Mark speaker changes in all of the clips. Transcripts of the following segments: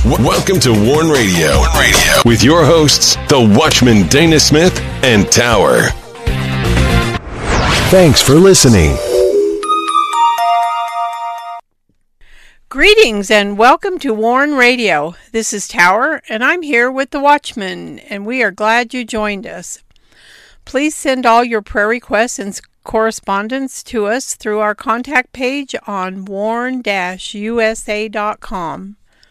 Speaker 1: Welcome to Warn Radio with your hosts, the Watchman Dana Smith and Tower. Thanks for listening.
Speaker 2: Greetings and welcome to Warn Radio. This is Tower and I'm here with the Watchman, and we are glad you joined us. Please send all your prayer requests and correspondence to us through our contact page on warn-usa.com.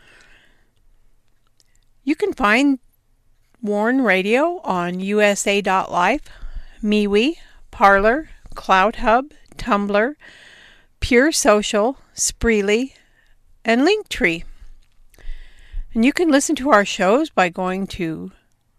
Speaker 2: You can find Warn Radio on usa.life, MeWe, Parler, CloudHub, Tumblr, Pure Social, Spreely, and Linktree. And you can listen to our shows by going to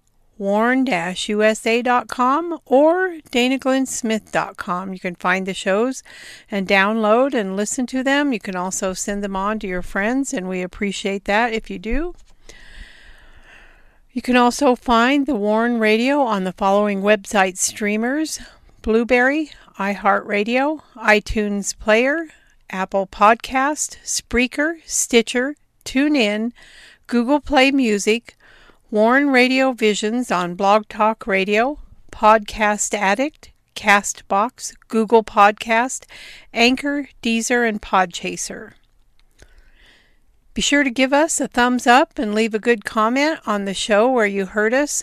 Speaker 2: warn-usa.com or danaglennsmith.com. You can find the shows and download and listen to them. You can also send them on to your friends, and we appreciate that if you do. You can also find the Warn Radio on the following website streamers: Blueberry, iHeartRadio, iTunes Player, Apple Podcast, Spreaker, Stitcher, TuneIn, Google Play Music, Warn Radio Visions on Blog Talk Radio, Podcast Addict, Castbox, Google Podcast, Anchor, Deezer, and Podchaser. Be sure to give us a thumbs up and leave a good comment on the show where you heard us.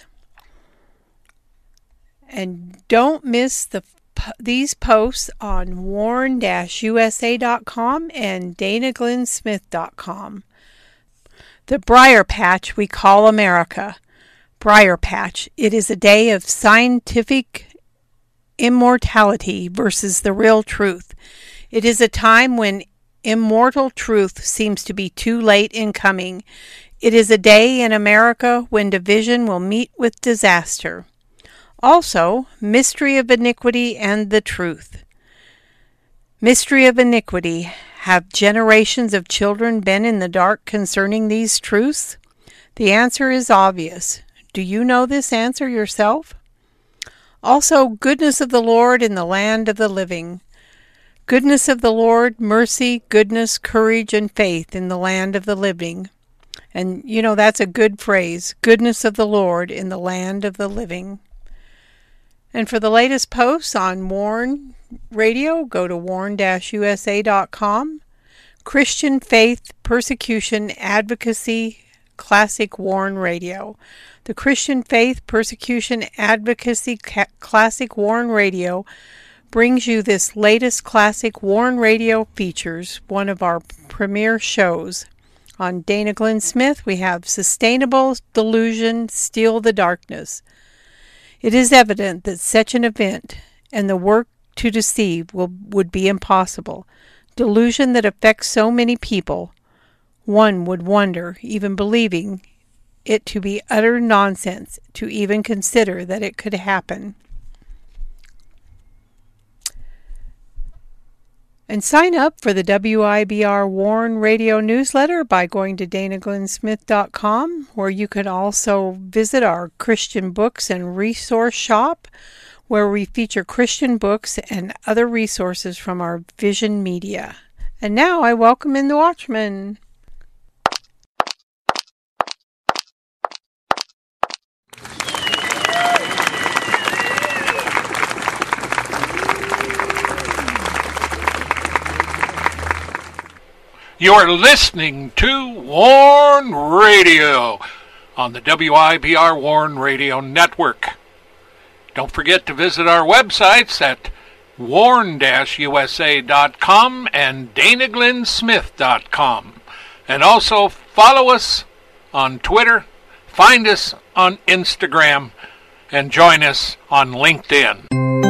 Speaker 2: And don't miss these posts on warn-usa.com and danaglennsmith.com. The Briar Patch we call America. Briar Patch. It is a day of scientific immortality versus the real truth. It is a time when immortal truth seems to be too late in coming. It is a day in America when division will meet with disaster. Also, mystery of iniquity and the truth. Mystery of iniquity. Have generations of children been in the dark concerning these truths? The answer is obvious. Do you know this answer yourself? Also, goodness of the Lord in the land of the living. Goodness of the Lord, mercy, goodness, courage, and faith in the land of the living. And you know, that's a good phrase. Goodness of the Lord in the land of the living. And for the latest posts on Warn Radio, go to warn-usa.com. Christian Faith Persecution Advocacy Classic Warn Radio. The Christian Faith Persecution Advocacy Classic Warn Radio brings you this latest classic Warn Radio features, one of our premier shows. On Dana Glenn Smith, we have Sustainable Delusion, Steal the Darkness. It is evident that such an event and the work to deceive would be impossible. Delusion that affects so many people, one would wonder, even believing it to be utter nonsense, to even consider that it could happen. And sign up for the WIBR Warn Radio newsletter by going to danaglennsmith.com, where you can also visit our Christian books and resource shop, where we feature Christian books and other resources from our Vision Media. And now I welcome in the Watchman.
Speaker 3: You're listening to Warn Radio on the WIBR Warn Radio Network. Don't forget to visit our websites at warn-usa.com and danaglennsmith.com. And also follow us on Twitter, find us on Instagram, and join us on LinkedIn.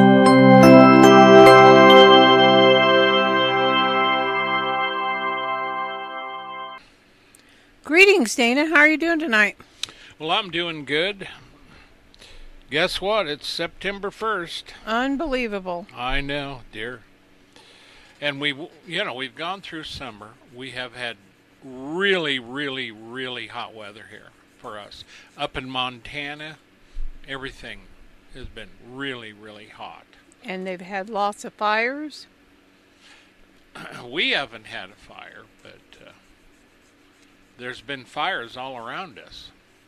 Speaker 2: Greetings, Dana. How are you doing tonight?
Speaker 3: Well, I'm doing good. Guess what? It's September 1st.
Speaker 2: Unbelievable.
Speaker 3: I know, dear. And we've gone through summer. We have had really, really, really hot weather here for us. Up in Montana, everything has been really, really hot.
Speaker 2: And they've had lots of fires?
Speaker 3: We haven't had a fire, but there's been fires all around us.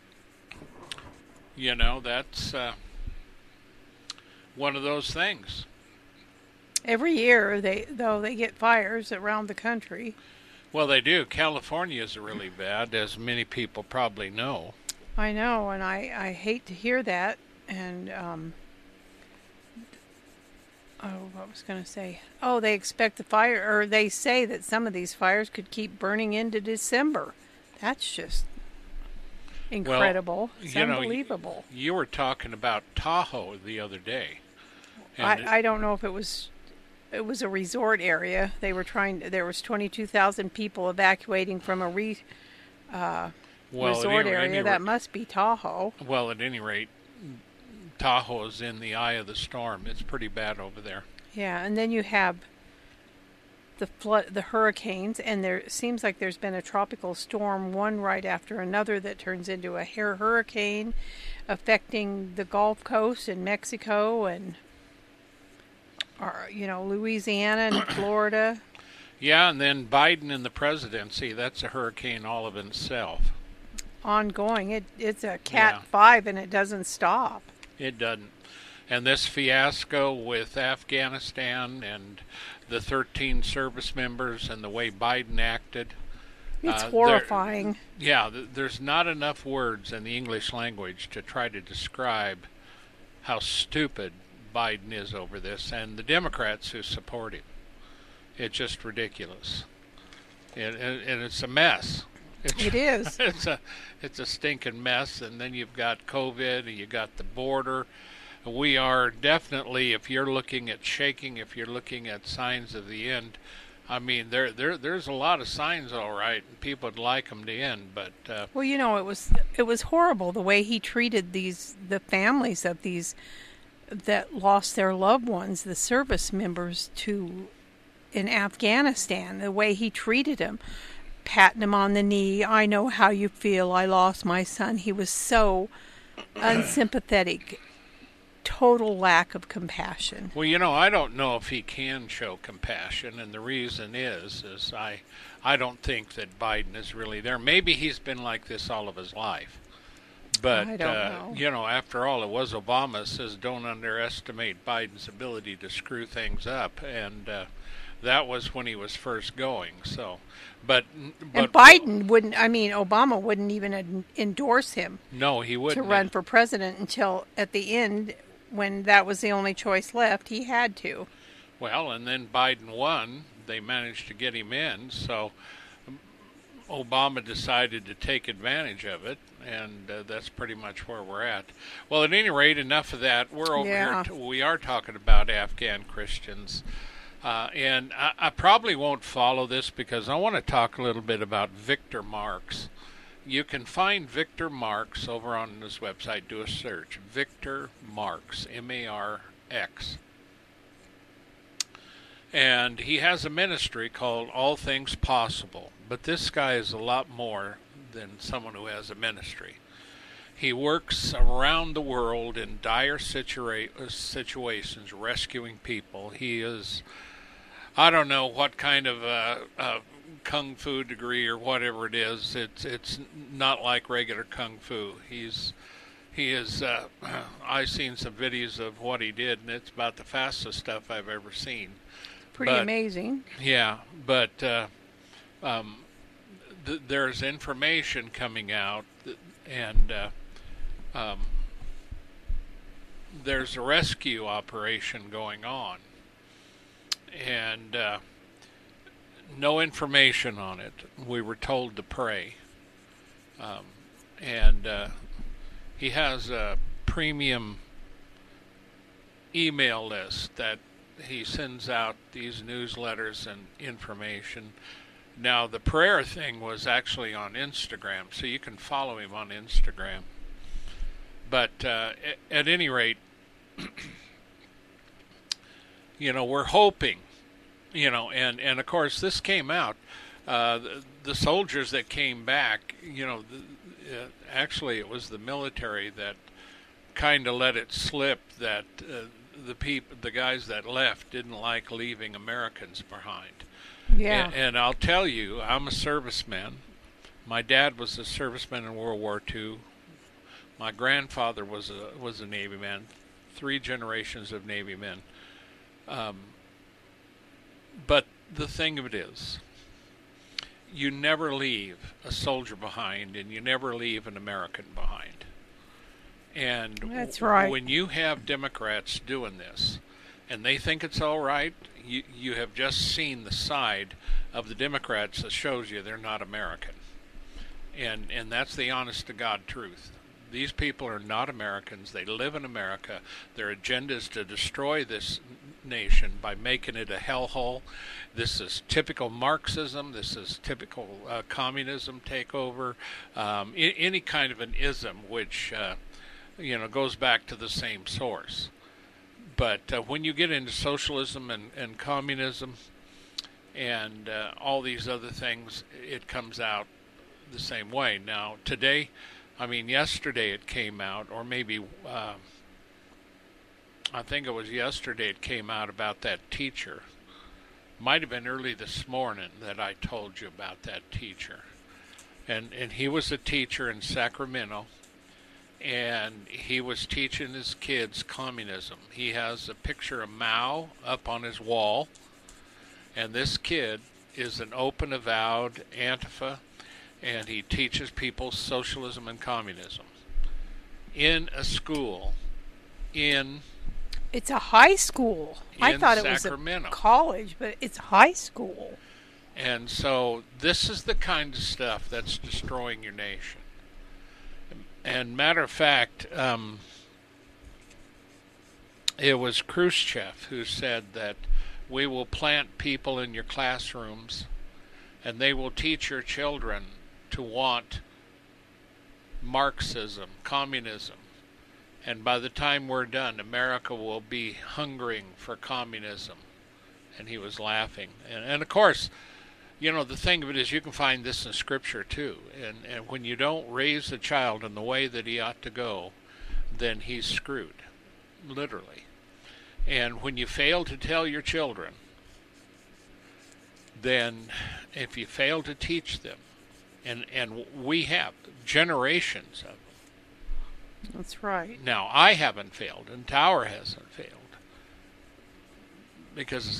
Speaker 3: That's one of those things.
Speaker 2: Every year they get fires around the country.
Speaker 3: Well, they do. California is really bad, as many people probably know.
Speaker 2: I know, and I hate to hear that. And what was going to say? Oh, they expect the fire, or they say that some of these fires could keep burning into December. That's just incredible. It's unbelievable.
Speaker 3: You were talking about Tahoe the other day.
Speaker 2: I don't know if it was a resort area. They were there was 22,000 people evacuating from a resort area. That must be Tahoe.
Speaker 3: Well, at any rate, Tahoe is in the eye of the storm. It's pretty bad over there.
Speaker 2: Yeah, and then you have the hurricanes, and there seems like there's been a tropical storm, one right after another, that turns into a hurricane affecting the Gulf Coast and Mexico and Louisiana and Florida.
Speaker 3: Yeah, and then Biden and the presidency, that's a hurricane all of itself.
Speaker 2: Ongoing. It's a Cat 5 and it doesn't stop.
Speaker 3: It doesn't. And this fiasco with Afghanistan and the 13 service members and the way Biden acted.
Speaker 2: It's horrifying.
Speaker 3: There's not enough words in the English language to try to describe how stupid Biden is over this, and the Democrats who support him. It's just ridiculous. And it's a mess.
Speaker 2: It is.
Speaker 3: It's a stinking mess, and then you've got COVID, and you've got the border. We are definitely, if you're looking at shaking, if you're looking at signs of the end, I mean, there's a lot of signs, all right, and people would like them to end, but...
Speaker 2: Well, it was horrible the way he treated the families of these that lost their loved ones, the service members in Afghanistan, the way he treated them, patting them on the knee. I know how you feel. I lost my son. He was so unsympathetic. Total lack of compassion.
Speaker 3: Well, I don't know if he can show compassion, and the reason is I don't think that Biden is really there. Maybe he's been like this all of his life. But,
Speaker 2: I don't know.
Speaker 3: After all, it was Obama says don't underestimate Biden's ability to screw things up, and that was when he was first going. So, but
Speaker 2: Biden wouldn't. I mean, Obama wouldn't even endorse him.
Speaker 3: No, he wouldn't
Speaker 2: to run for president until at the end, when that was the only choice left. He had to.
Speaker 3: Well, and then Biden won. They managed to get him in. So Obama decided to take advantage of it, and that's pretty much where we're at. Well, at any rate, enough of that. We're over here. We are talking about Afghan Christians. And I probably won't follow this because I want to talk a little bit about Victor Marx. You can find Victor Marx over on this website. Do a search. Victor Marx, M-A-R-X. And he has a ministry called All Things Possible. But this guy is a lot more than someone who has a ministry. He works around the world in dire situations, rescuing people. He is, I don't know what kind of kung fu degree or whatever it is. It's not like regular kung fu. He is. I've seen some videos of what he did, and it's about the fastest stuff I've ever seen.
Speaker 2: Pretty amazing.
Speaker 3: Yeah, but there's information coming out, and there's a rescue operation going on, and no information on it. We were told to pray, and he has a premium email list that he sends out these newsletters and information. Now, the prayer thing was actually on Instagram, so you can follow him on Instagram. But at any rate, we're hoping, and of course this came out. The soldiers that came back, actually it was the military that kind of let it slip that the guys that left didn't like leaving Americans behind.
Speaker 2: Yeah.
Speaker 3: And I'll tell you, I'm a serviceman, My dad was a serviceman in World War II. My grandfather was a Navy man. 3 generations of Navy men. But the thing of it is, you never leave a soldier behind, and you never leave an American behind. And
Speaker 2: that's right.
Speaker 3: When you have Democrats doing this, and they think it's all right, you have just seen the side of the Democrats that shows you they're not American. And that's the honest-to-God truth. These people are not Americans. They live in America. Their agenda is to destroy this nation by making it a hellhole. This is typical Marxism. This is typical communism takeover. Any kind of an ism which goes back to the same source. But when you get into socialism and communism and all these other things, it comes out the same way. Now, today, yesterday it came out, or maybe, I think it was yesterday it came out about that teacher. Might have been early this morning that I told you about that teacher. And he was a teacher in Sacramento, and he was teaching his kids communism. He has a picture of Mao up on his wall, and this kid is an open, avowed Antifa, and he teaches people socialism and communism in a school in...
Speaker 2: It's a high school. I thought it was a college, but it's high school.
Speaker 3: And so this is the kind of stuff that's destroying your nation. And matter of fact, it was Khrushchev who said that we will plant people in your classrooms and they will teach your children to want Marxism, communism. And by the time we're done, America will be hungering for communism. And he was laughing. And of course, the thing of it is you can find this in Scripture too. And when you don't raise a child in the way that he ought to go, then he's screwed, literally. And when you fail to tell your children, then if you fail to teach them, and we have generations of them.
Speaker 2: That's right.
Speaker 3: Now, I haven't failed, and Tower hasn't failed. Because,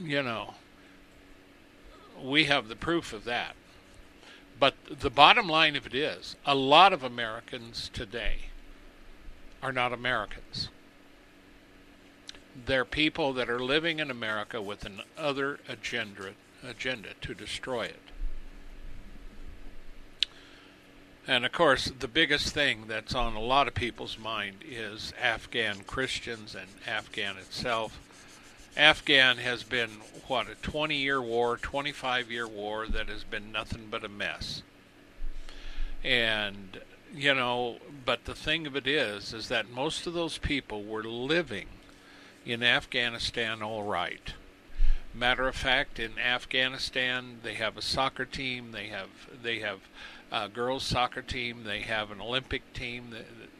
Speaker 3: we have the proof of that. But the bottom line of it is, a lot of Americans today are not Americans. They're people that are living in America with an other agenda to destroy it. And of course, the biggest thing that's on a lot of people's mind is Afghan Christians and Afghan itself. Afghan has been, a 20-year war, 25-year war that has been nothing but a mess. And, but the thing of it is that most of those people were living in Afghanistan all right. Matter of fact, in Afghanistan, they have a soccer team, they have a girls' soccer team, they have an Olympic team,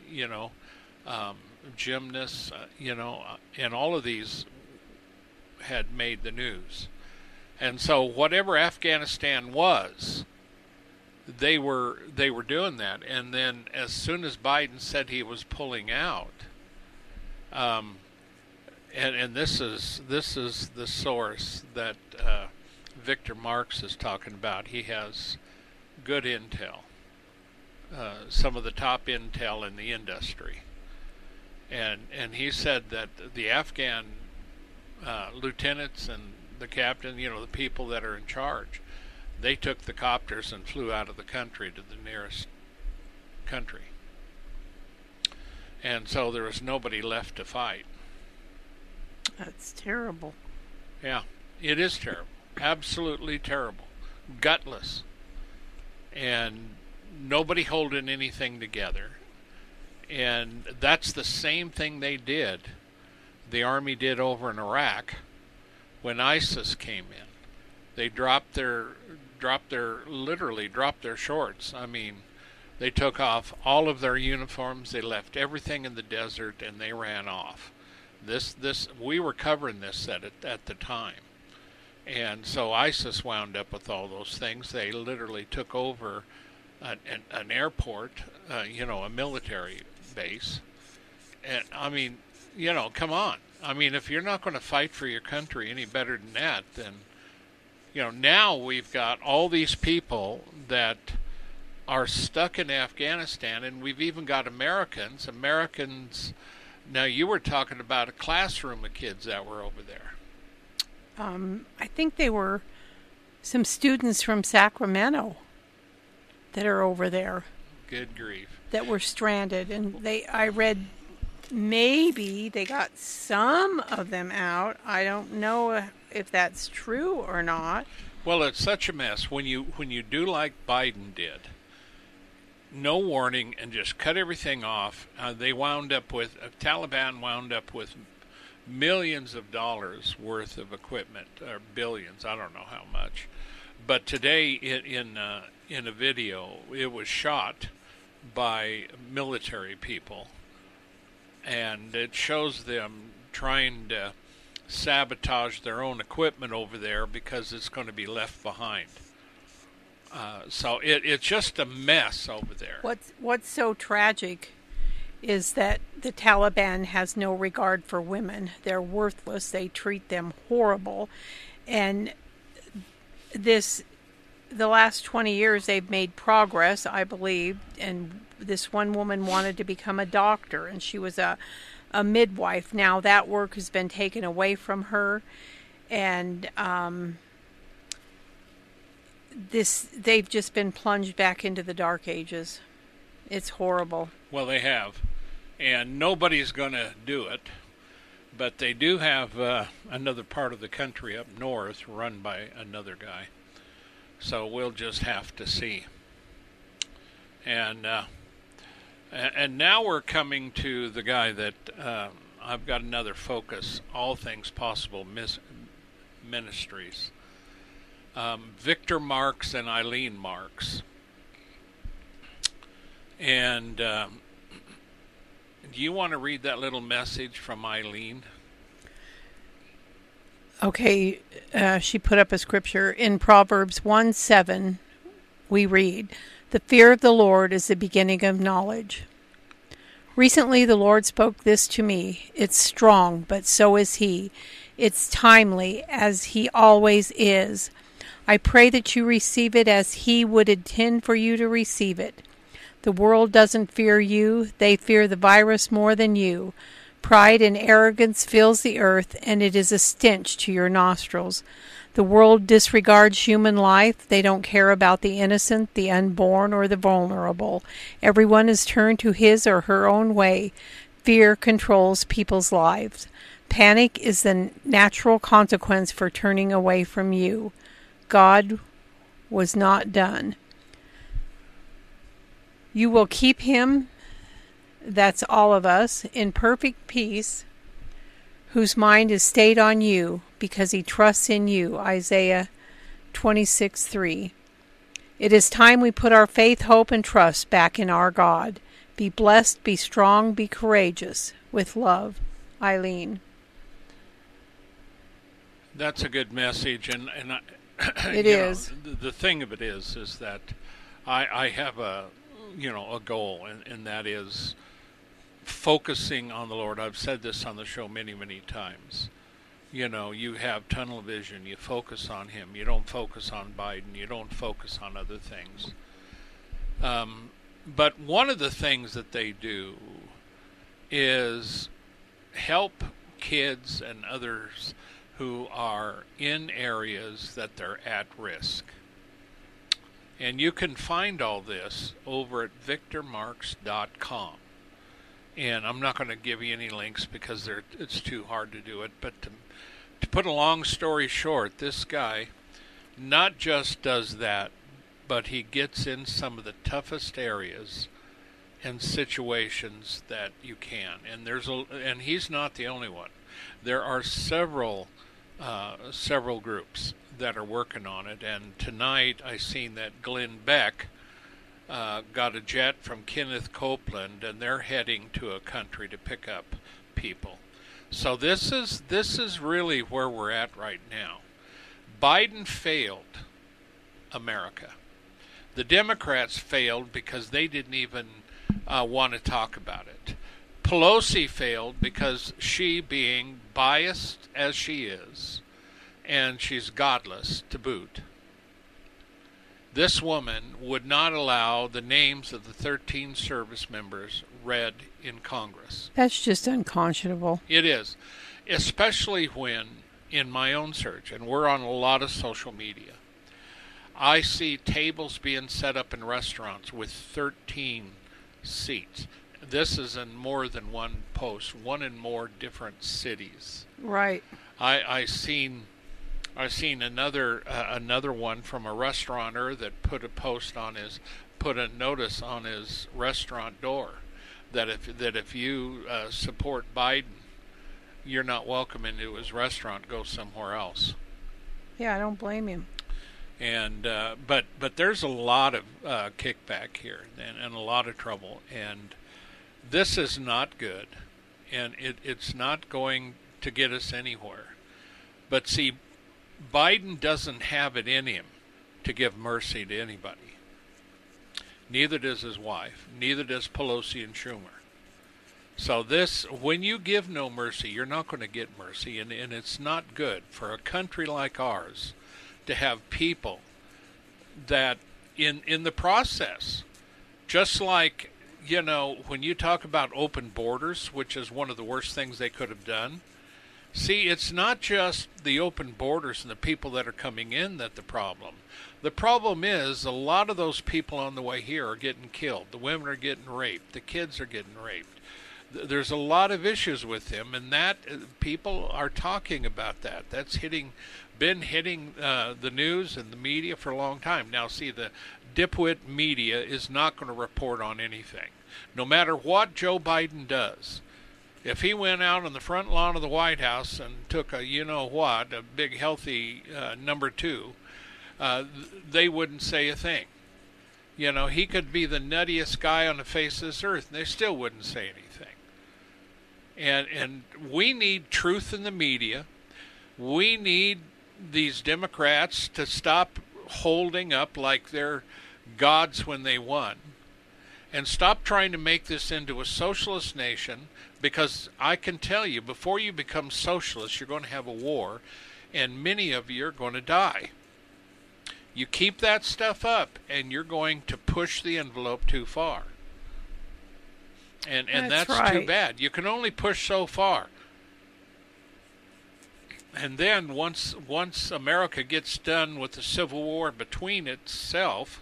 Speaker 3: gymnasts, and all of these had made the news. And so whatever Afghanistan was, they were doing that. And then as soon as Biden said he was pulling out, and this is the source that Victor Marx is talking about. He has good intel, some of the top intel in the industry, and he said that the Afghan lieutenants and the captain, the people that are in charge, they took the copters and flew out of the country to the nearest country, and so there was nobody left to fight.
Speaker 2: That's terrible.
Speaker 3: Yeah, it is terrible. Absolutely terrible. Gutless. And nobody holding anything together. And that's the same thing they did, the Army did over in Iraq when ISIS came in. They literally dropped their shorts. They took off all of their uniforms, they left everything in the desert, and they ran off. We were covering this at the time. And so ISIS wound up with all those things. They literally took over an airport, a military base. And I mean, come on. I mean, if you're not going to fight for your country any better than that, then, now we've got all these people that are stuck in Afghanistan, and we've even got Americans. Now, you were talking about a classroom of kids that were over there.
Speaker 2: I think they were some students from Sacramento that are over there.
Speaker 3: Good grief.
Speaker 2: That were stranded, and I read maybe they got some of them out. I don't know if that's true or not.
Speaker 3: Well, it's such a mess when you do like Biden did. No warning and just cut everything off. Taliban wound up with millions of dollars worth of equipment, or billions, I don't know how much. But today in a video, it was shot by military people, and it shows them trying to sabotage their own equipment over there because it's going to be left behind. So it's just a mess over there.
Speaker 2: What's so tragic is that the Taliban has no regard for women. They're worthless. They treat them horrible. And the last 20 years they've made progress, I believe. And this one woman wanted to become a doctor, and she was a midwife. Now that work has been taken away from her, and they've just been plunged back into the dark ages. It's horrible.
Speaker 3: Well, they have, and nobody's going to do it, but they do have another part of the country up north run by another guy, so we'll just have to see. And now we're coming to the guy that I've got another focus, All Things Possible Ministries. Victor Marks and Eileen Marks. And do you want to read that little message from Eileen?
Speaker 2: Okay, she put up a scripture. In Proverbs 1:7, we read, "The fear of the Lord is the beginning of knowledge." Recently the Lord spoke this to me. It's strong, but so is He. It's timely, as He always is. I pray that you receive it as He would intend for you to receive it. The world doesn't fear you. They fear the virus more than you. Pride and arrogance fills the earth, and it is a stench to your nostrils. The world disregards human life. They don't care about the innocent, the unborn, or the vulnerable. Everyone is turned to his or her own way. Fear controls people's lives. Panic is the natural consequence for turning away from you. God was not done. You will keep him, that's all of us, in perfect peace, whose mind is stayed on you, because he trusts in you. Isaiah 26:3. It is time we put our faith, hope, and trust back in our God. Be blessed, be strong, be courageous. With love, Eileen.
Speaker 3: That's a good message, and
Speaker 2: it is.
Speaker 3: The thing of it is that I have a goal, and that is focusing on the Lord. I've said this on the show many, many times. You have tunnel vision. You focus on Him. You don't focus on Biden. You don't focus on other things. But one of the things that they do is help kids and others who are in areas that they're at risk. And you can find all this over at victormarks.com. And I'm not going to give you any links because it's too hard to do it. But to put a long story short, this guy not just does that, but he gets in some of the toughest areas and situations that you can. And he's not the only one. There are several groups that are working on it. And tonight I seen that Glenn Beck got a jet from Kenneth Copeland, and they're heading to a country to pick up people. So this is really where we're at right now. Biden failed America. The Democrats failed because they didn't even want to talk about it. Pelosi failed because she, being biased as she is, and she's godless to boot, this woman would not allow the names of the 13 service members read in Congress.
Speaker 2: That's just unconscionable.
Speaker 3: It is, especially when, in my own search, and we're on a lot of social media, I see tables being set up in restaurants with 13 seats. This is in more than one post, one in more different cities.
Speaker 2: Right.
Speaker 3: I've seen another one from a restaurateur that put a notice on his restaurant door that if you support Biden, you're not welcome into his restaurant. Go somewhere else.
Speaker 2: Yeah, I don't blame him.
Speaker 3: And but there's a lot of kickback here and a lot of trouble, and this is not good, and it's not going to get us anywhere. But see, Biden doesn't have it in him to give mercy to anybody. Neither does his wife. Neither does Pelosi and Schumer. So when you give no mercy, you're not going to get mercy, and it's not good for a country like ours to have people that in the process, just like, when you talk about open borders, which is one of the worst things they could have done, see, it's not just the open borders and the people that are coming in that the problem. The problem is a lot of those people on the way here are getting killed. The women are getting raped. The kids are getting raped. There's a lot of issues with them, and that people are talking about that. That's been hitting the news and the media for a long time. Now, see, the dipwit media is not going to report on anything. No matter what Joe Biden does, if he went out on the front lawn of the White House and took a big healthy number 2, they wouldn't say a thing. He could be the nuttiest guy on the face of this earth, and they still wouldn't say anything. And we need truth in the media. We need these Democrats to stop holding up like they're gods when they won, and stop trying to make this into a socialist nation, because I can tell you, before you become socialist, you're going to have a war, and many of you are going to die. You keep that stuff up, and you're going to push the envelope too far. And that's
Speaker 2: right.
Speaker 3: Too bad. You can only push so far. And then once America gets done with the Civil War between itself,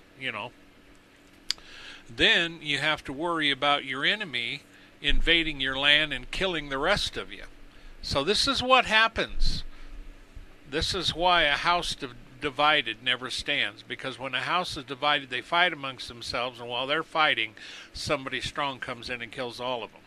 Speaker 3: then you have to worry about your enemy invading your land and killing the rest of you. So this is what happens. This is why a house divided never stands, because when a house is divided, they fight amongst themselves, and while they're fighting, somebody strong comes in and kills all of them.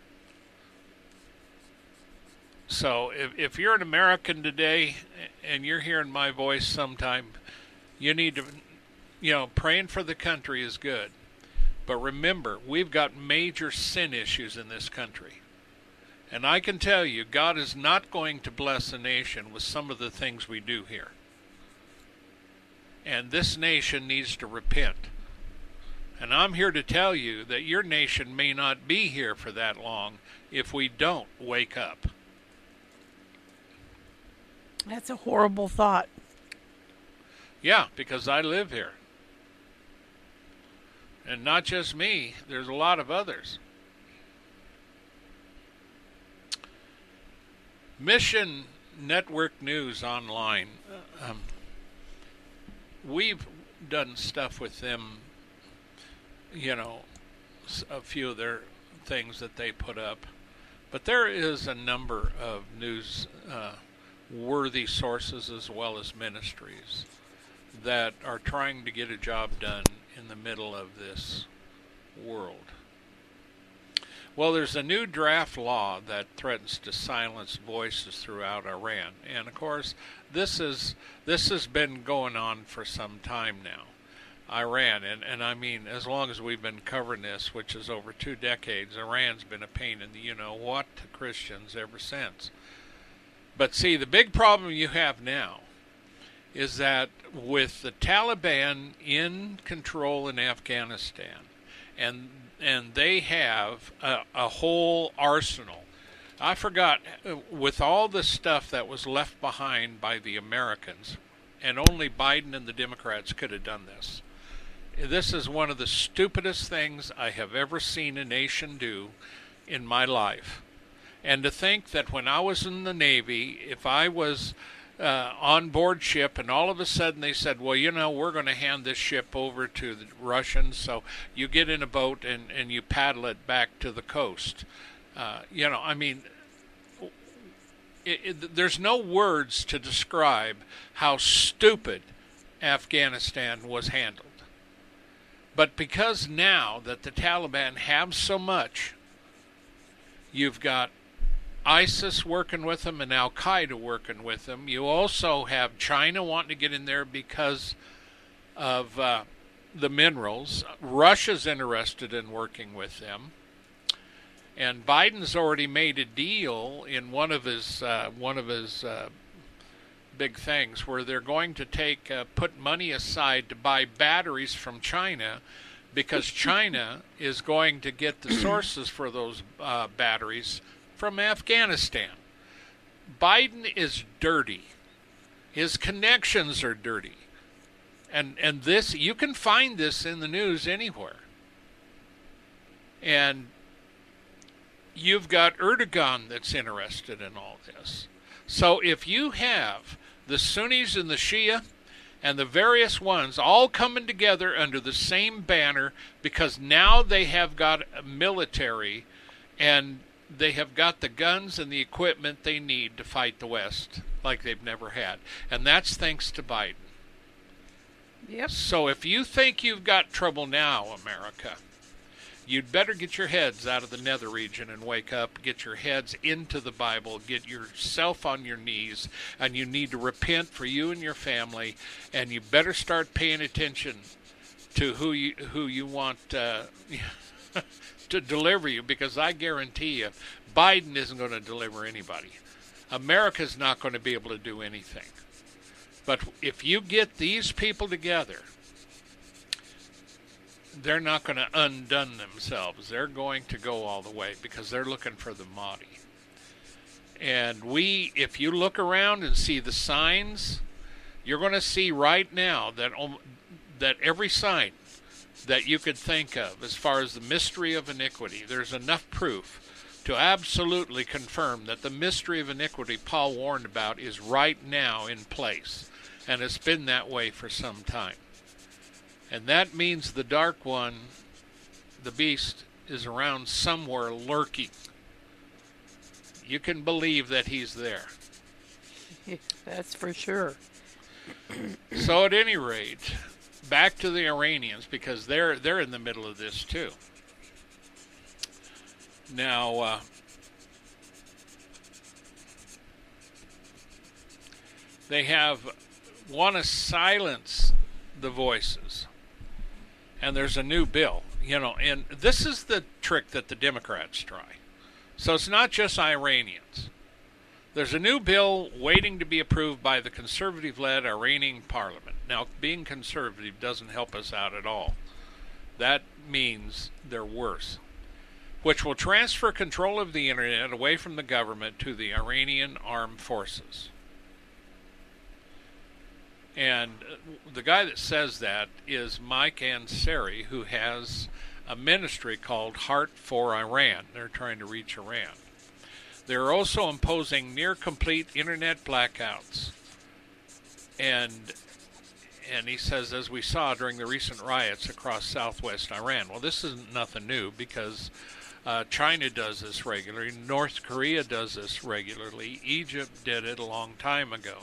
Speaker 3: So if you're an American today and you're hearing my voice sometime, you need to, praying for the country is good. But remember, we've got major sin issues in this country. And I can tell you, God is not going to bless a nation with some of the things we do here. And this nation needs to repent. And I'm here to tell you that your nation may not be here for that long if we don't wake up.
Speaker 2: That's a horrible thought.
Speaker 3: Yeah, because I live here. And not just me, there's a lot of others. Mission Network News Online. We've done stuff with them, a few of their things that they put up. But there is a number of news worthy sources as well as ministries that are trying to get a job done in the middle of this world. Well, there's a new draft law that threatens to silence voices throughout Iran. And of course, this has been going on for some time now. Iran, and I mean, as long as we've been covering this, which is over 2 decades, Iran's been a pain in the you-know-what to Christians ever since. But see, the big problem you have now is that with the Taliban in control in Afghanistan, and they have a whole arsenal. I forgot, with all the stuff that was left behind by the Americans, and only Biden and the Democrats could have done this. This is one of the stupidest things I have ever seen a nation do in my life. And to think that when I was in the Navy, if I was on board ship and all of a sudden they said, well, we're going to hand this ship over to the Russians, so you get in a boat and you paddle it back to the coast. There's no words to describe how stupid Afghanistan was handled. But because now that the Taliban have so much, you've got ISIS working with them and Al-Qaeda working with them. You also have China wanting to get in there because of the minerals. Russia's interested in working with them. And Biden's already made a deal in one of his big things where they're going to put money aside to buy batteries from China, because China is going to get the sources for those batteries from Afghanistan. Biden is dirty. His connections are dirty. And this, you can find this in the news anywhere. And you've got Erdogan that's interested in all this. So if you have the Sunnis and the Shia and the various ones all coming together under the same banner, because now they have got a military and they have got the guns and the equipment they need to fight the West like they've never had. And that's thanks to Biden.
Speaker 2: Yep.
Speaker 3: So if you think you've got trouble now, America, you'd better get your heads out of the nether region and wake up, get your heads into the Bible, get yourself on your knees, and you need to repent for you and your family, and you better start paying attention to who you want to deliver you, because I guarantee you, Biden isn't going to deliver anybody. America's not going to be able to do anything. But if you get these people together, they're not going to undone themselves. They're going to go all the way, because they're looking for the Mahdi. And if you look around and see the signs, you're going to see right now that every sign that you could think of as far as the mystery of iniquity, there's enough proof to absolutely confirm that the mystery of iniquity Paul warned about is right now in place. And it's been that way for some time. And that means the Dark One, the beast, is around somewhere lurking. You can believe that he's there.
Speaker 2: That's for sure.
Speaker 3: So at any rate, back to the Iranians, because they're in the middle of this too. Now, they want to silence the voices. And there's a new bill, and this is the trick that the Democrats try. So it's not just Iranians. There's a new bill waiting to be approved by the conservative-led Iranian parliament. Now, being conservative doesn't help us out at all. That means they're worse. Which will transfer control of the internet away from the government to the Iranian armed forces. And the guy that says that is Mike Ansari, who has a ministry called Heart for Iran. They're trying to reach Iran. They're also imposing near-complete internet blackouts. And he says, as we saw during the recent riots across southwest Iran. Well, this isn't nothing new, because China does this regularly. North Korea does this regularly. Egypt did it a long time ago.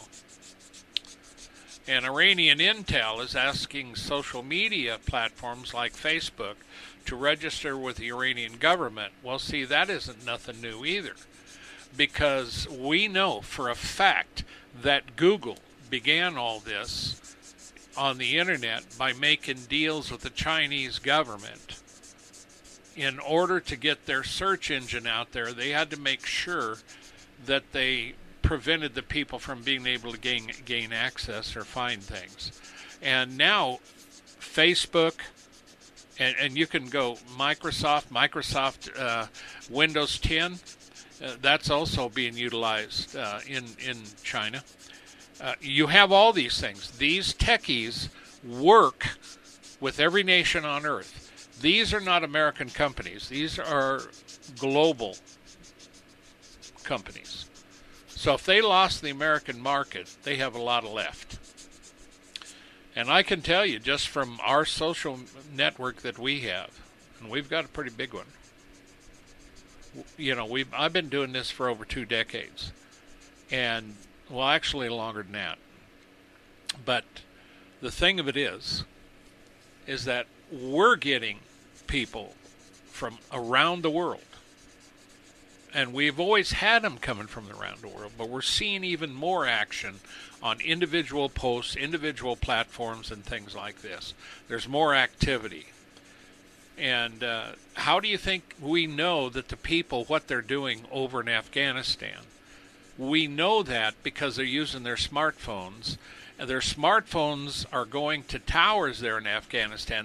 Speaker 3: And Iranian intel is asking social media platforms like Facebook to register with the Iranian government. Well, see, that isn't nothing new either, because we know for a fact that Google began all this on the internet by making deals with the Chinese government. In order to get their search engine out there, they had to make sure that they prevented the people from being able to gain access or find things. And now Facebook, and you can go Microsoft Windows 10, that's also being utilized in China. You have all these things. These techies work with every nation on earth. These are not American companies. These are global companies. So if they lost the American market, they have a lot left. And I can tell you, just from our social network that we have, and we've got a pretty big one. You know, I've been doing this for over 2 decades, and well, actually longer than that. But the thing of it is that we're getting people from around the world. And we've always had them coming from around the world, but we're seeing even more action on individual posts, individual platforms, and things like this. There's more activity. And how do you think we know that the people, what they're doing over in Afghanistan? We know that because they're using their smartphones. And their smartphones are going to towers there in Afghanistan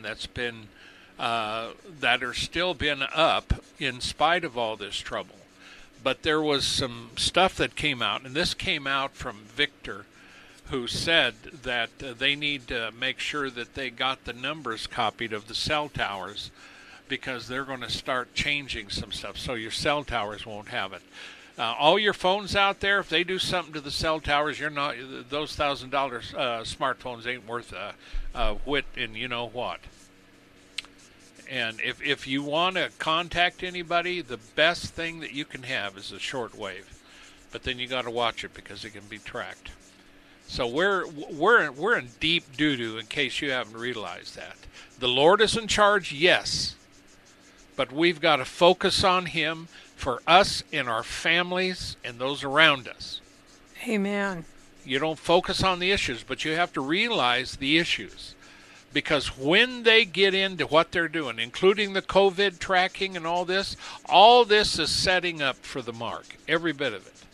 Speaker 3: that are still been up in spite of all this trouble. But there was some stuff that came out, and this came out from Victor, who said that they need to make sure that they got the numbers copied of the cell towers, because they're going to start changing some stuff, so your cell towers won't have it. All your phones out there, if they do something to the cell towers, you're not, those $1,000 smartphones ain't worth a whit in you know what. And if you want to contact anybody, the best thing that you can have is a shortwave. But then you got to watch it because it can be tracked. So we're in deep doo-doo, in case you haven't realized that. The Lord is in charge, yes. But we've got to focus on Him for us and our families and those around us.
Speaker 2: Amen.
Speaker 3: You don't focus on the issues, but you have to realize the issues. Because when they get into what they're doing, including the COVID tracking and all this is setting up for the mark, every bit of it.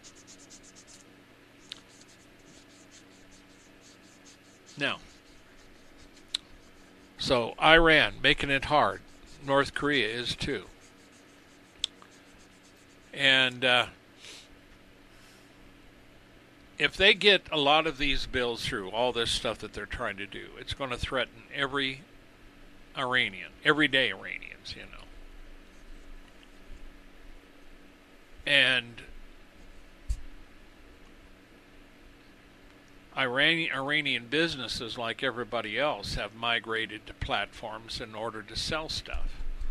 Speaker 3: Now, so Iran making it hard. North Korea is too. And if they get a lot of these bills through, all this stuff that they're trying to do, it's going to threaten every Iranian, everyday Iranians, you know. And Iranian businesses, like everybody else, have migrated to platforms in order to sell stuff.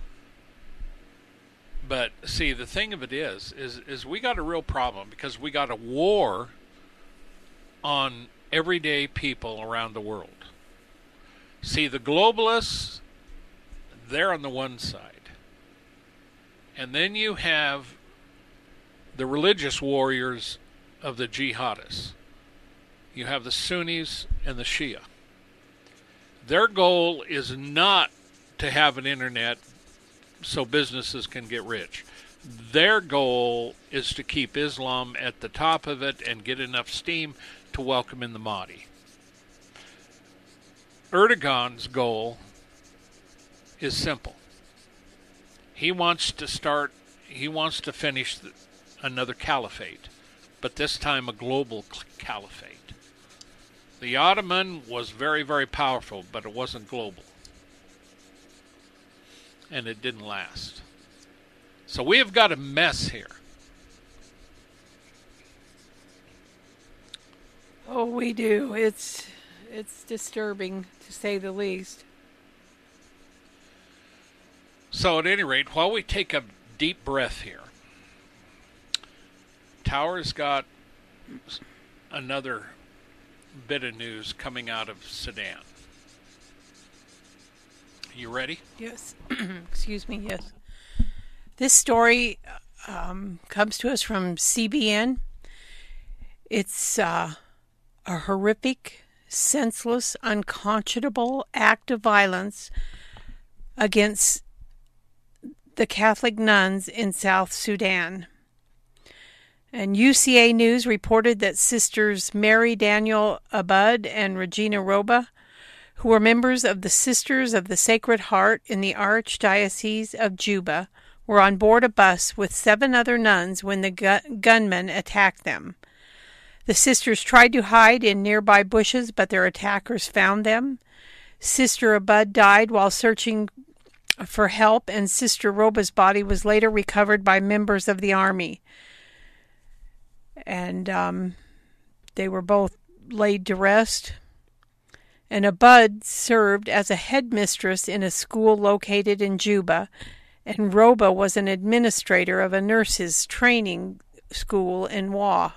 Speaker 3: But see, the thing of it is we got a real problem, because we got a war on everyday people around the world. See, the globalists, they're on the one side. And then you have the religious warriors of the jihadists. You have the Sunnis and the Shia. Their goal is not to have an internet so businesses can get rich. Their goal is to keep Islam at the top of it and get enough steam to welcome in the Mahdi. Erdogan's goal is simple. He wants to finish another caliphate, but this time a global caliphate. The Ottoman was very, very powerful, but it wasn't global. And it didn't last. So we have got a mess here.
Speaker 2: Oh, we do. It's disturbing, to say the least.
Speaker 3: So at any rate, while we take a deep breath here, Tower's got another bit of news coming out of Sudan. You ready?
Speaker 2: Yes. Excuse me, yes. This story comes to us from CBN. It's a horrific, senseless, unconscionable act of violence against the Catholic nuns in South Sudan. And UCA News reported that Sisters Mary Daniel Abud and Regina Roba, who were members of the Sisters of the Sacred Heart in the Archdiocese of Juba, were on board a bus with 7 other nuns when the gunmen attacked them. The sisters tried to hide in nearby bushes, but their attackers found them. Sister Abud died while searching for help, and Sister Roba's body was later recovered by members of the army. And they were both laid to rest. And Abud served as a headmistress in a school located in Juba, and Roba was an administrator of a nurses' training school in Wa.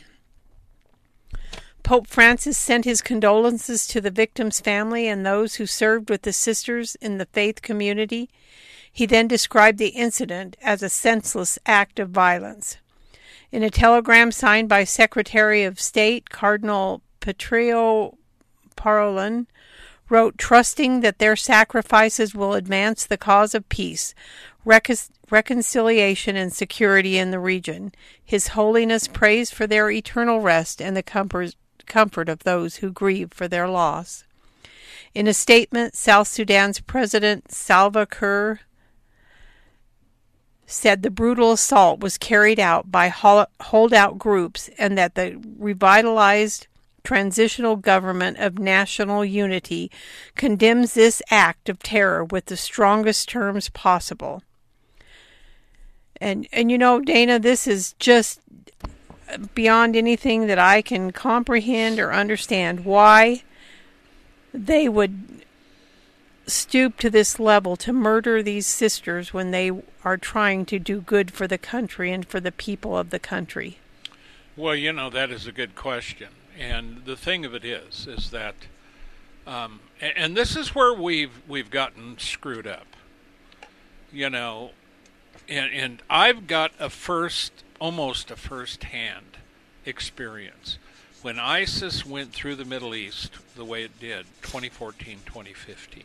Speaker 2: Pope Francis sent his condolences to the victims' family and those who served with the sisters in the faith community. He then described the incident as a senseless act of violence. In a telegram signed by Secretary of State Cardinal Petrio Parolin, wrote, "Trusting that their sacrifices will advance the cause of peace, reconciliation, and security in the region. His Holiness prays for their eternal rest and the comfort of those who grieve for their loss." In a statement, South Sudan's President Salva Kiir said the brutal assault was carried out by holdout groups and that the revitalized Transitional Government of National Unity condemns this act of terror with the strongest terms possible. And you know, Dana, this is just beyond anything that I can comprehend or understand why they would stoop to this level to murder these sisters when they are trying to do good for the country and for the people of the country.
Speaker 3: Well, you know, that is a good question. And the thing of it is that, and this is where we've gotten screwed up, you know, and I've got almost a first-hand experience when ISIS went through the Middle East the way it did, 2014, 2015.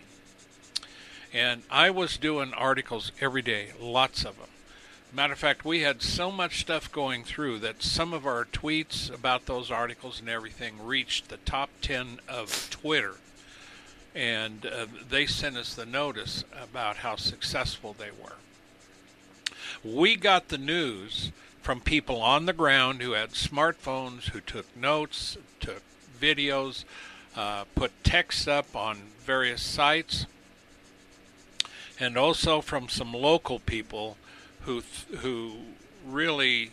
Speaker 3: And I was doing articles every day, lots of them. Matter of fact, we had so much stuff going through that some of our tweets about those articles and everything reached the top 10 of Twitter. And they sent us the notice about how successful they were. We got the news from people on the ground who had smartphones, who took notes, took videos, put texts up on various sites, and also from some local people who really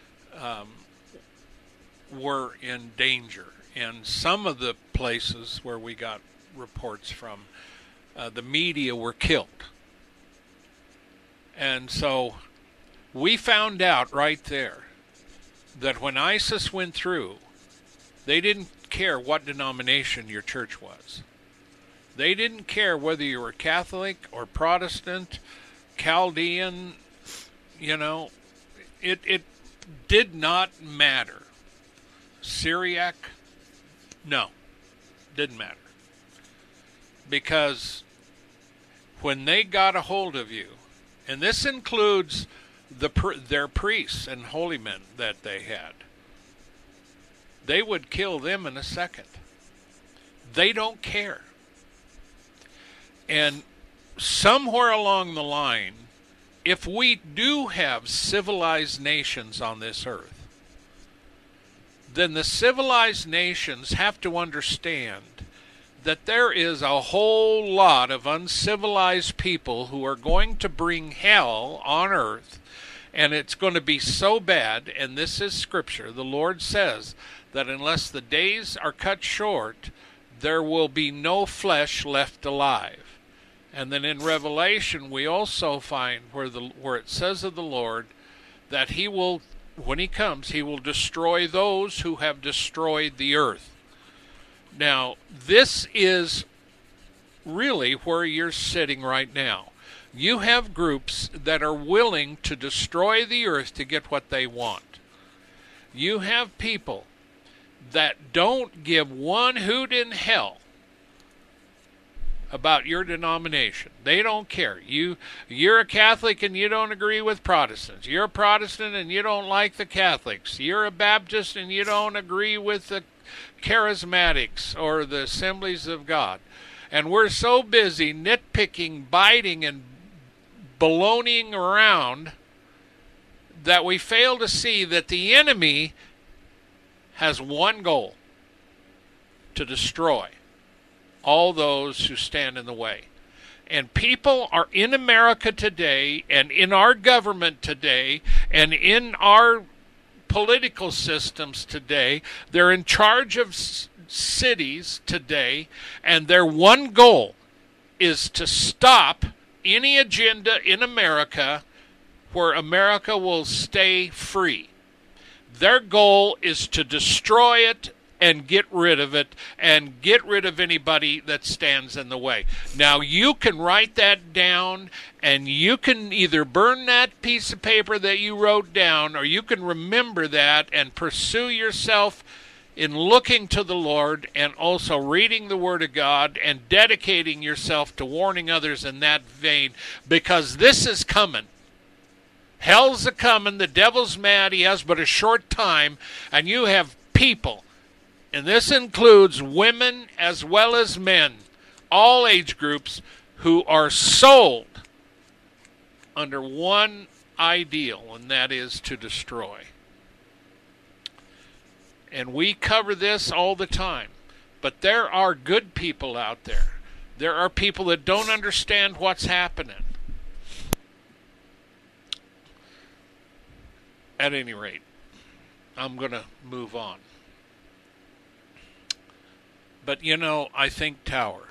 Speaker 3: were in danger. And some of the places where we got reports from, the media were killed. And so we found out right there that when ISIS went through, they didn't care what denomination your church was. They didn't care whether you were Catholic or Protestant, Chaldean, you know, it did not matter. Syriac, no, didn't matter. Because when they got a hold of you, and this includes their priests and holy men that they had, they would kill them in a second. They don't care. And somewhere along the line, if we do have civilized nations on this earth, then the civilized nations have to understand that there is a whole lot of uncivilized people who are going to bring hell on earth, and it's going to be so bad, and this is Scripture. The Lord says that unless the days are cut short, there will be no flesh left alive. And then in Revelation, we also find where it says of the Lord that he will, when he comes, he will destroy those who have destroyed the earth. Now, this is really where you're sitting right now. You have groups that are willing to destroy the earth to get what they want. You have people that don't give one hoot in hell about your denomination. They don't care. You're a Catholic and you don't agree with Protestants. You're a Protestant and you don't like the Catholics. You're a Baptist and you don't agree with the Charismatics or the Assemblies of God. And we're so busy nitpicking, biting, and baloneying around that we fail to see that the enemy has one goal: to destroy all those who stand in the way. And people are in America today, and in our government today, and in our political systems today, they're in charge of cities today, and their one goal is to stop any agenda in America where America will stay free. Their goal is to destroy it and get rid of it, and get rid of anybody that stands in the way. Now, you can write that down, and you can either burn that piece of paper that you wrote down, or you can remember that and pursue yourself in looking to the Lord, and also reading the Word of God, and dedicating yourself to warning others in that vein, because this is coming. Hell's a-coming, the devil's mad, he has but a short time, and you have people, and this includes women as well as men, all age groups, who are sold under one ideal, and that is to destroy. And we cover this all the time. But there are good people out there. There are people that don't understand what's happening. At any rate, I'm going to move on. But you know, I think, Tower,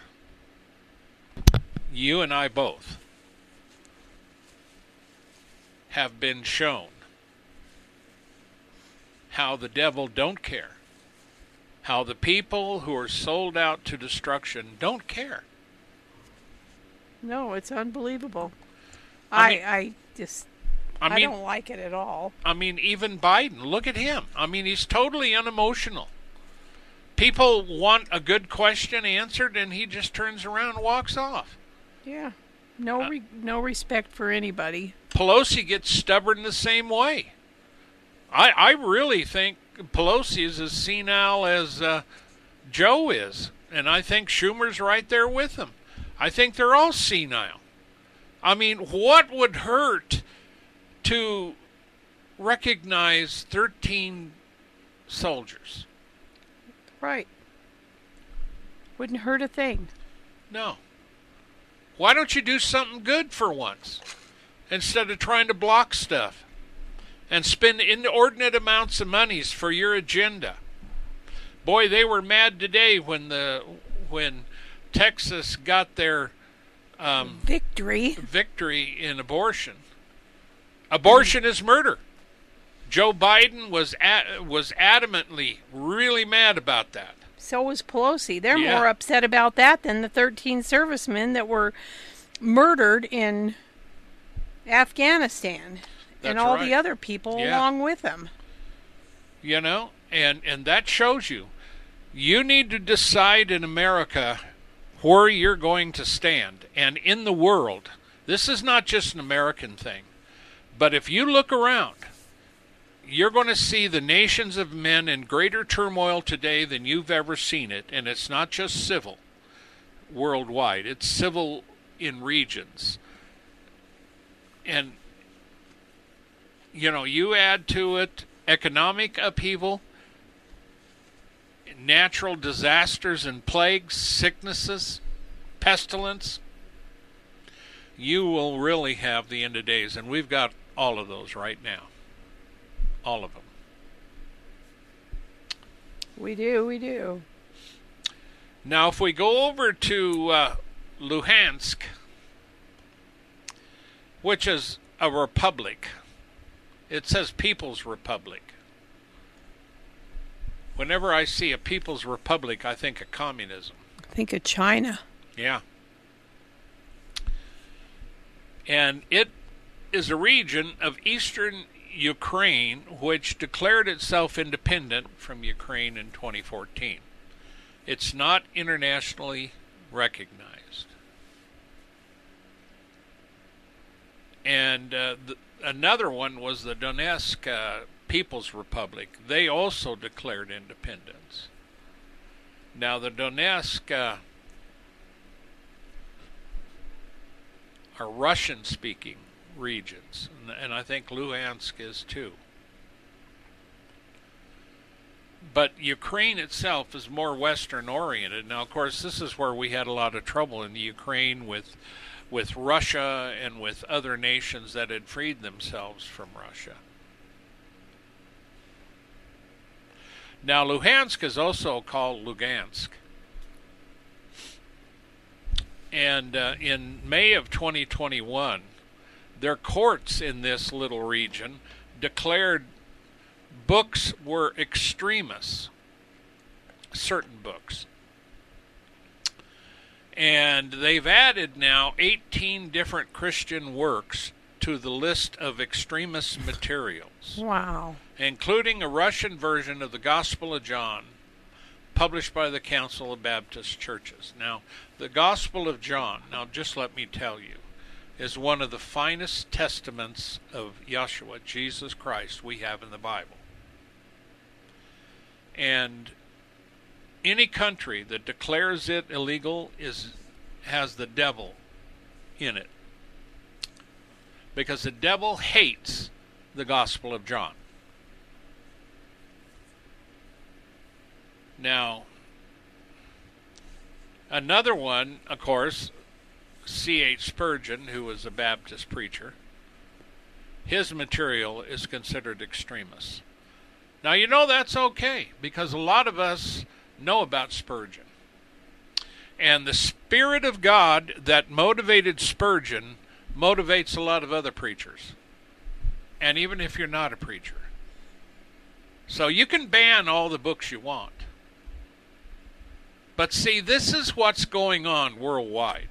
Speaker 3: you and I both have been shown how the devil don't care. How the people who are sold out to destruction don't care.
Speaker 2: No, it's unbelievable.
Speaker 3: I
Speaker 2: don't like it at all.
Speaker 3: I mean, even Biden, look at him. I mean, he's totally unemotional. People want a good question answered, and he just turns around and walks off.
Speaker 2: Yeah. No respect for anybody.
Speaker 3: Pelosi gets stubborn the same way. I really think Pelosi is as senile as Joe is. And I think Schumer's right there with him. I think they're all senile. I mean, what would hurt to recognize 13 soldiers?
Speaker 2: Right. Wouldn't hurt a thing.
Speaker 3: No. Why don't you do something good for once, instead of trying to block stuff and spend inordinate amounts of monies for your agenda? Boy, they were mad today when Texas got their victory in abortion. Abortion is murder. Joe Biden was adamantly really mad about that.
Speaker 2: So was Pelosi. They're more upset about that than the 13 servicemen that were murdered in Afghanistan.
Speaker 3: That's
Speaker 2: and all
Speaker 3: right.
Speaker 2: the other people along with them.
Speaker 3: You know, and that shows you. You need to decide in America where you're going to stand. And in the world, this is not just an American thing. But if you look around, you're going to see the nations of men in greater turmoil today than you've ever seen it. And it's not just civil worldwide. It's civil in regions. And, you know, you add to it economic upheaval, natural disasters and plagues, sicknesses, pestilence. You will really have the end of days. And we've got all of those right now. All of them.
Speaker 2: We do.
Speaker 3: Now, if we go over to Luhansk, which is a republic, it says People's Republic. Whenever I see a People's Republic, I think of communism.
Speaker 2: I think of China.
Speaker 3: Yeah. And it is a region of eastern Ukraine, which declared itself independent from Ukraine in 2014. It's not internationally recognized. And another one was the Donetsk People's Republic. They also declared independence. Now, the Donetsk are Russian-speaking regions, and I think Luhansk is too. But Ukraine itself is more Western-oriented. Now, of course, this is where we had a lot of trouble in the Ukraine with Russia and with other nations that had freed themselves from Russia. Now, Luhansk is also called Lugansk. And in May of 2021, their courts in this little region declared books were extremists, certain books. And they've added now 18 different Christian works to the list of extremist materials.
Speaker 2: Wow.
Speaker 3: Including a Russian version of the Gospel of John, published by the Council of Baptist Churches. Now, the Gospel of John, now just let me tell you, is one of the finest testaments of Yeshua, Jesus Christ, we have in the Bible. And any country that declares it illegal has the devil in it. Because the devil hates the Gospel of John. Now, another one, of course, C.H. Spurgeon, who was a Baptist preacher, his material is considered extremist. Now, you know that's okay, because a lot of us know about Spurgeon. And the Spirit of God that motivated Spurgeon motivates a lot of other preachers. And even if you're not a preacher. So you can ban all the books you want. But see, this is what's going on worldwide.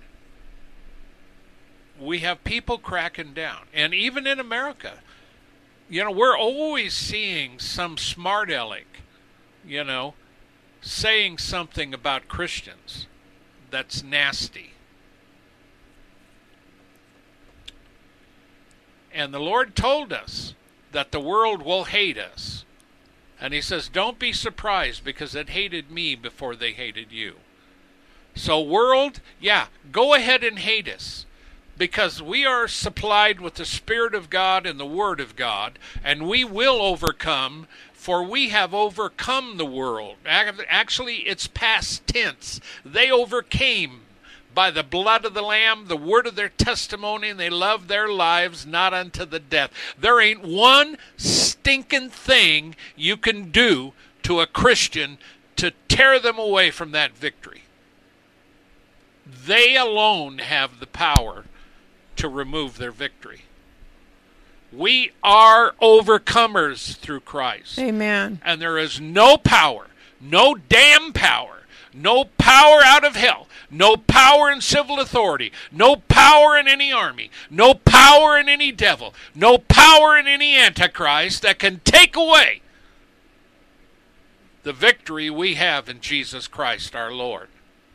Speaker 3: We have people cracking down. And even in America, you know, we're always seeing some smart aleck, you know, saying something about Christians that's nasty. And the Lord told us that the world will hate us. And he says, don't be surprised because it hated me before they hated you. So world, yeah, go ahead and hate us. Because we are supplied with the Spirit of God and the Word of God. And we will overcome, for we have overcome the world. Actually, it's past tense. They overcame by the blood of the Lamb, the word of their testimony, and they loved their lives not unto the death. There ain't one stinking thing you can do to a Christian to tear them away from that victory. They alone have the power to remove their victory. We are overcomers through Christ.
Speaker 2: Amen.
Speaker 3: And there is no power, no damn power, no power out of hell, no power in civil authority, no power in any army, no power in any devil, no power in any antichrist that can take away the victory we have in Jesus Christ our Lord.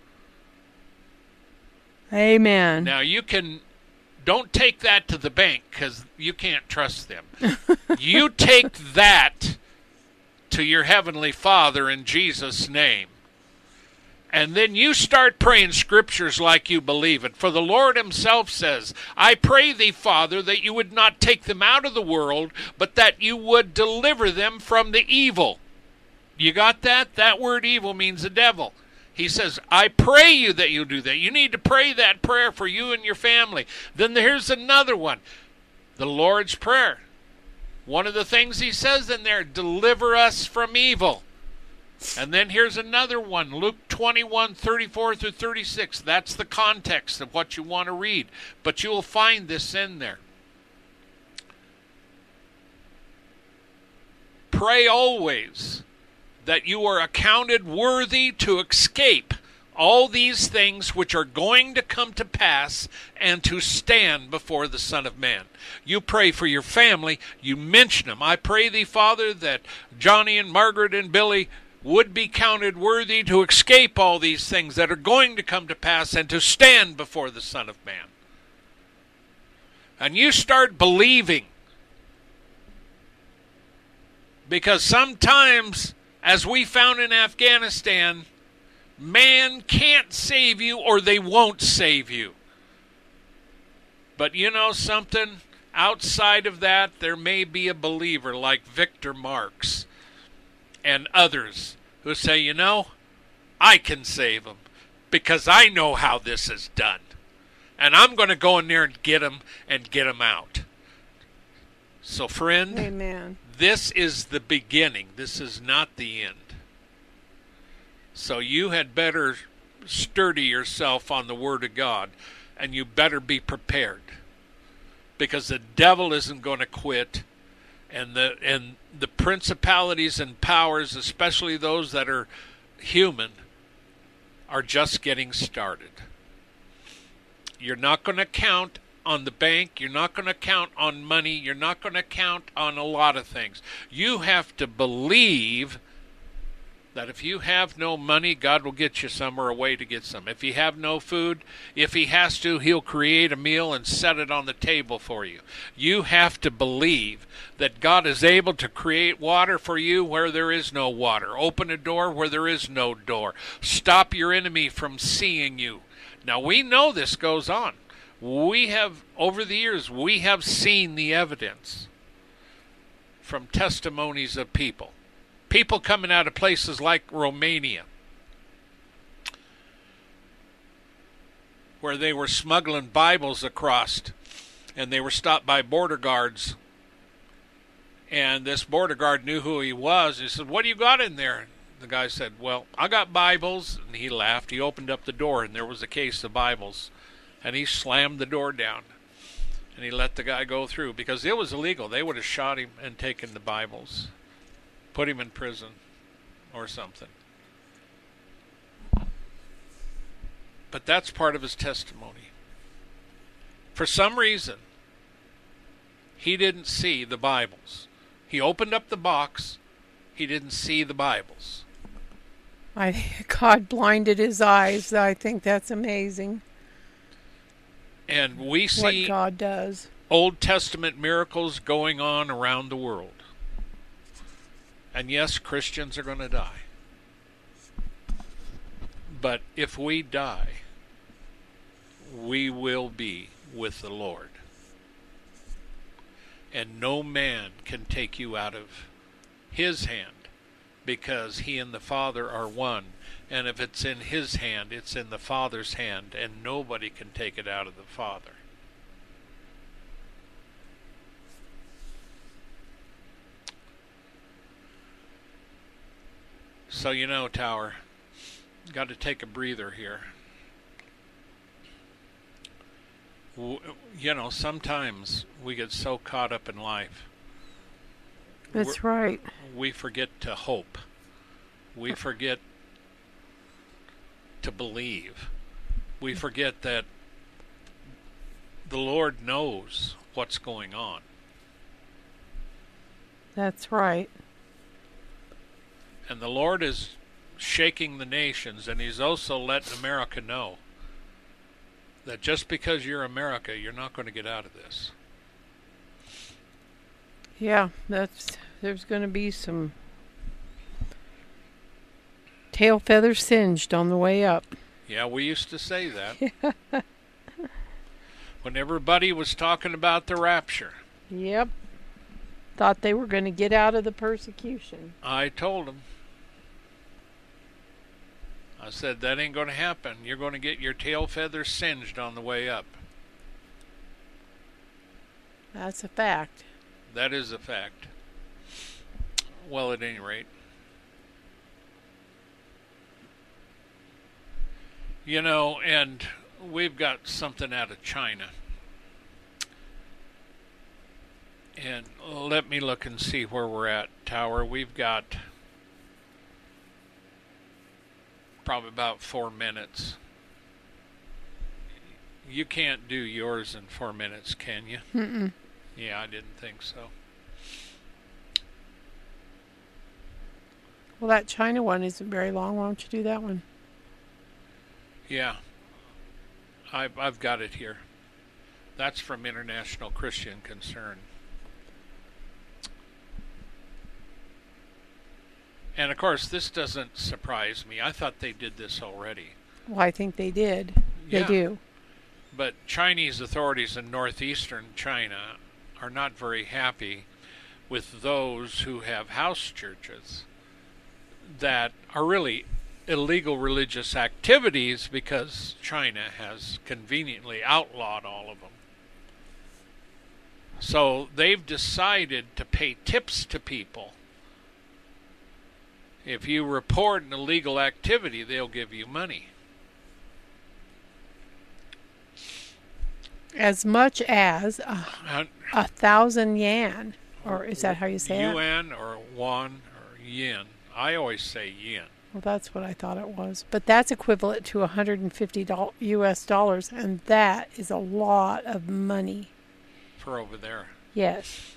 Speaker 2: Amen.
Speaker 3: Now don't take that to the bank because you can't trust them. You take that to your Heavenly Father in Jesus' name. And then you start praying scriptures like you believe it. For the Lord himself says, I pray thee, Father, that you would not take them out of the world, but that you would deliver them from the evil. You got that? That word evil means the devil. He says, I pray you that you do that. You need to pray that prayer for you and your family. Then here's another one, the Lord's Prayer. One of the things he says in there, deliver us from evil. And then here's another one, Luke 21:34 through 36. That's the context of what you want to read. But you'll find this in there. Pray always that you are accounted worthy to escape all these things which are going to come to pass and to stand before the Son of Man. You pray for your family. You mention them. I pray thee, Father, that Johnny and Margaret and Billy would be counted worthy to escape all these things that are going to come to pass and to stand before the Son of Man. and you start believing. Because sometimes, as we found in Afghanistan, man can't save you or they won't save you. But you know something? Outside of that, there may be a believer like Victor Marx and others who say, you know, I can save them because I know how this is done. And I'm going to go in there and get them out. So, friend,
Speaker 2: Amen.
Speaker 3: This is the beginning. This is not the end. So you had better sturdy yourself on the Word of God, and you better be prepared, because the devil isn't going to quit, and the principalities and powers, especially those that are human, are just getting started. You're not going to count on the bank. You're not going to count on money. You're not going to count on a lot of things. You have to believe that if you have no money, God will get you some or a way to get some. If you have no food, if he has to, he'll create a meal and set it on the table for you. You have to believe that God is able to create water for you where there is no water. Open a door where there is no door. Stop your enemy from seeing you. Now, we know this goes on. We have, over the years, we have seen the evidence from testimonies of people. People coming out of places like Romania, where they were smuggling Bibles across, and they were stopped by border guards. And this border guard knew who he was. He said, "What do you got in there?" The guy said, "Well, I got Bibles." And he laughed. He opened up the door, and there was a case of Bibles. And he slammed the door down, and he let the guy go through, because it was illegal. They would have shot him and taken the Bibles, put him in prison or something. But that's part of his testimony. For some reason, he didn't see the Bibles. He opened up the box. He didn't see the Bibles.
Speaker 2: God blinded his eyes. I think that's amazing.
Speaker 3: And we see
Speaker 2: what God does.
Speaker 3: Old Testament miracles going on around the world. And yes, Christians are going to die. But if we die, we will be with the Lord. And no man can take you out of his hand, because he and the Father are one. And if it's in his hand, it's in the Father's hand, and nobody can take it out of the Father. So, you know, Tower, got to take a breather here. You know, sometimes we get so caught up in life.
Speaker 2: That's right.
Speaker 3: We forget to hope. We forget to believe. We forget that the Lord knows what's going on.
Speaker 2: That's right.
Speaker 3: And the Lord is shaking the nations, and he's also letting America know that just because you're America, you're not going to get out of this.
Speaker 2: Yeah, there's going to be some tail feathers singed on the way up.
Speaker 3: Yeah, we used to say that. When everybody was talking about the rapture.
Speaker 2: Yep. Thought they were going to get out of the persecution.
Speaker 3: I told them. I said, that ain't going to happen. You're going to get your tail feathers singed on the way up.
Speaker 2: That's a fact.
Speaker 3: That is a fact. Well, at any rate. You know, and we've got something out of China. And let me look and see where we're at, Tower. We've got probably about 4 minutes. You can't do yours in 4 minutes, can you?
Speaker 2: Mm-mm.
Speaker 3: Yeah, I didn't think so.
Speaker 2: Well, that China one isn't very long. Why don't you do that one?
Speaker 3: Yeah. I've got it here. That's from International Christian Concern. And of course, this doesn't surprise me. I thought they did this already.
Speaker 2: Well, I think they did. They
Speaker 3: Yeah.
Speaker 2: do.
Speaker 3: But Chinese authorities in northeastern China are not very happy with those who have house churches that are really illegal religious activities because China has conveniently outlawed all of them. So they've decided to pay tips to people. If you report an illegal activity, they'll give you money.
Speaker 2: As much as 1,000 yuan, or is that how you say it?
Speaker 3: Yuan or won or yen. I always say yen.
Speaker 2: Well, that's what I thought it was. But that's equivalent to $150 US dollars, and that is a lot of money.
Speaker 3: For over there.
Speaker 2: Yes.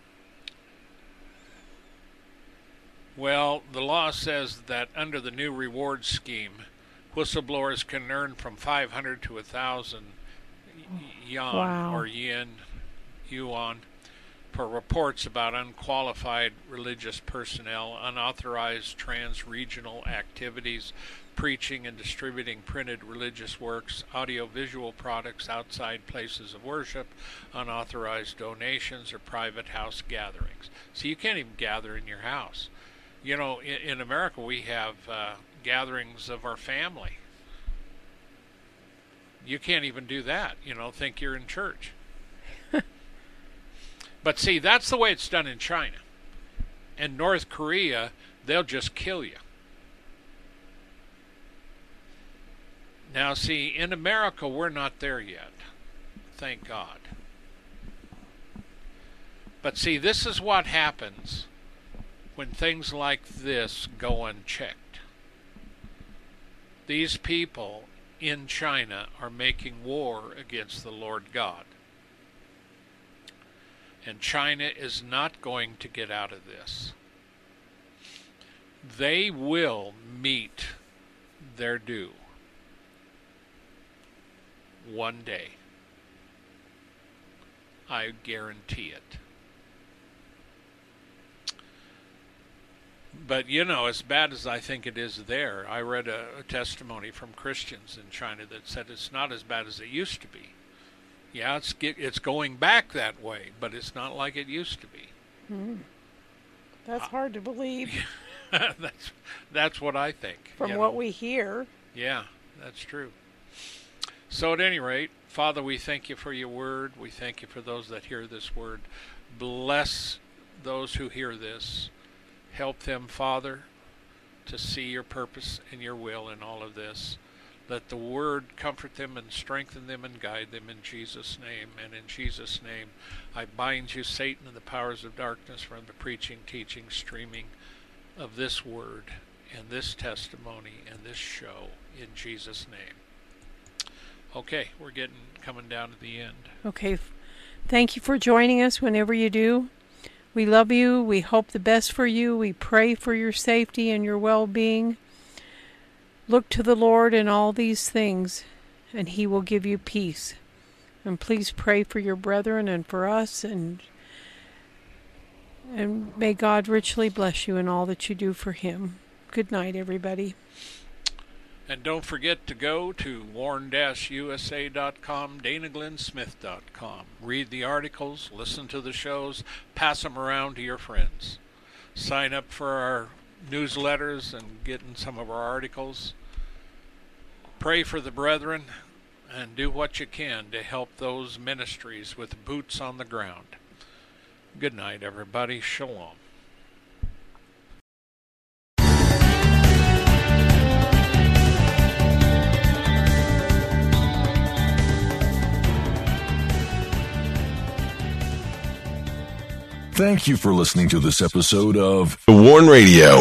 Speaker 3: Well, the law says that under the new reward scheme, whistleblowers can earn from 500 to 1,000 yuan
Speaker 2: Wow.
Speaker 3: or yuan for reports about unqualified religious personnel, unauthorized trans-regional activities, preaching and distributing printed religious works, audiovisual products outside places of worship, unauthorized donations, or private house gatherings. So you can't even gather in your house. You know, in America we have gatherings of our family. You can't even do that, think you're in church. But see, that's the way it's done in China. In North Korea, they'll just kill you. Now, see, in America, we're not there yet. Thank God. But see, this is what happens when things like this go unchecked. These people in China are making war against the Lord God. And China is not going to get out of this. They will meet their due one day. I guarantee it. But, as bad as I think it is there, I read a testimony from Christians in China that said it's not as bad as it used to be. Yeah, it's going back that way, but it's not like it used to be.
Speaker 2: That's hard to believe.
Speaker 3: That's what I think.
Speaker 2: From what we hear.
Speaker 3: Yeah, that's true. So at any rate, Father, we thank you for your word. We thank you for those that hear this word. Bless those who hear this. Help them, Father, to see your purpose and your will in all of this. Let the word comfort them and strengthen them and guide them in Jesus' name. And in Jesus' name, I bind you, Satan, and the powers of darkness from the preaching, teaching, streaming of this word and this testimony and this show in Jesus' name. Okay, we're coming down to the end.
Speaker 2: Okay. Thank you for joining us whenever you do. We love you. We hope the best for you. We pray for your safety and your well-being. Look to the Lord in all these things, and He will give you peace. And please pray for your brethren and for us, and may God richly bless you in all that you do for Him. Good night, everybody.
Speaker 3: And don't forget to go to warn-usa.com, danaglennsmith.com. Read the articles, listen to the shows, pass them around to your friends. Sign up for our newsletters and getting some of our articles. Pray for the brethren and do what you can to help those ministries with boots on the ground. Good night, everybody. Shalom.
Speaker 1: Thank you for listening to this episode of The Warn Radio.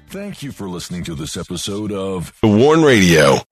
Speaker 1: Thank you for listening to this episode of The Warn Radio.